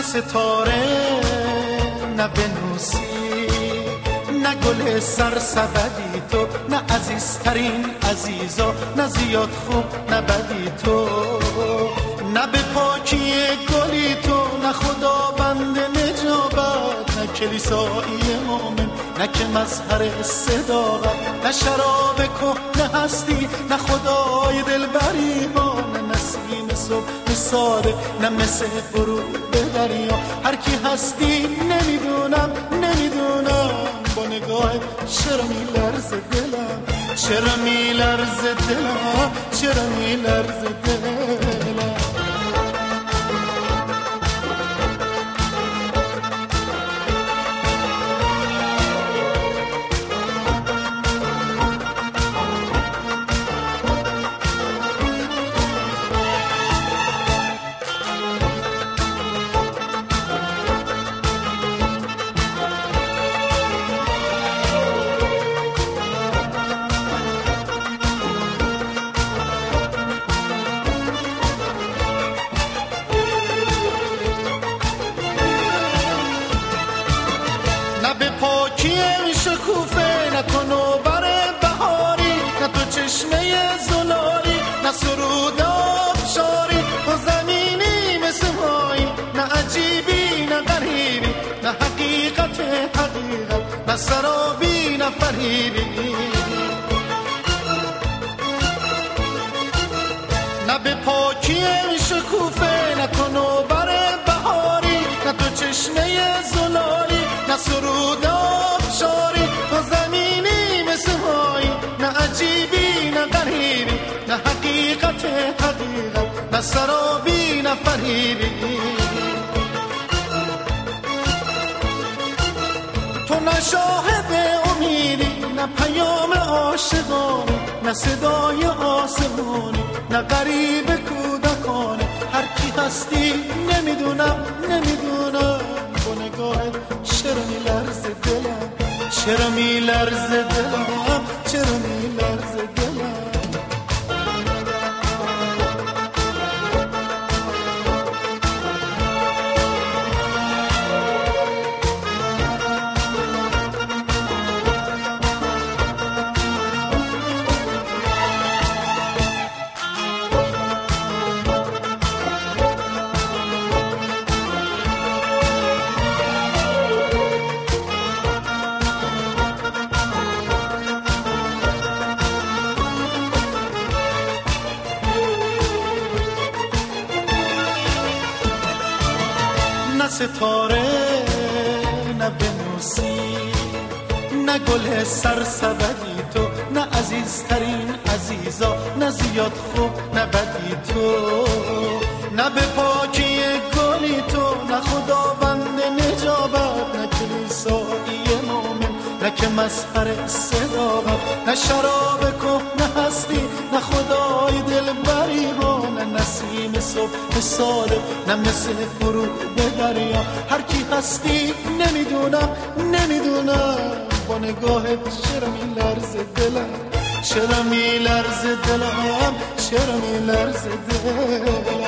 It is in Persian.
ستاره نه ونوسی، نه گل سرسبدی تو، نه عزیزترین عزیزا، نه زیاد خوب نه بدی تو، نه به پاکی گلی تو، نه خداوند نجابت، نه کلیسایی مومن، نه که مظهر صداقت، نه شراب کهنه هستی، نه خدای دلبری با، نه نسیم صبح ساده، نه مثل غروب دریا. هر کی هستی نمیدونم با نگاه چرا میلرزه دلم، چرا میلرزه دلم، چرا میلرزه دلم. نه به پاکی شکوفه، نه تو نوبر بهاری، نه تو چشمه زلاری، نه سرود آبشاری. تو زمینی مثل مایی، نه عجیبی نه غریبی، نه حقیقت، نه سرابی نه فریبی. نه به پاکی شکوفه، نه تو نوبر بهاری، نه تو چشمه زلاری، نه سرود آبشاری. تو زمینی مثل مایی، نه عجیبی نه غریبی، نه حقیقت، نه سرابی نه فریبی. تو نه شاهد امیدی، نه پیام عاشقانه، نه صدای آسمانی، نه غریب کودکانه. هر کی هستی نمیدونم با نگاهت چرا میلرزه دلم، چرا میلرزه دلم، چرا میلرزه دلم. نه ستاره نه ونوسی، نه گل سرسبدی تو، نه عزیزترین عزیزا، نه زیاد خوب نه بدی تو، نه به پاکی گلی تو، نه خداوند نجابت، نه کلیسایی مومن، نه که مظهر صداقت، نه شراب کهنه هستی، نه خدای دلبری با، نه نسیم صبح ساده، نه مثل غروب دریا. هر کی هستی نمیدونم با نگاهت چرا میلرزه دلم، چرا میلرزه دلم، چرا میلرزه دلم.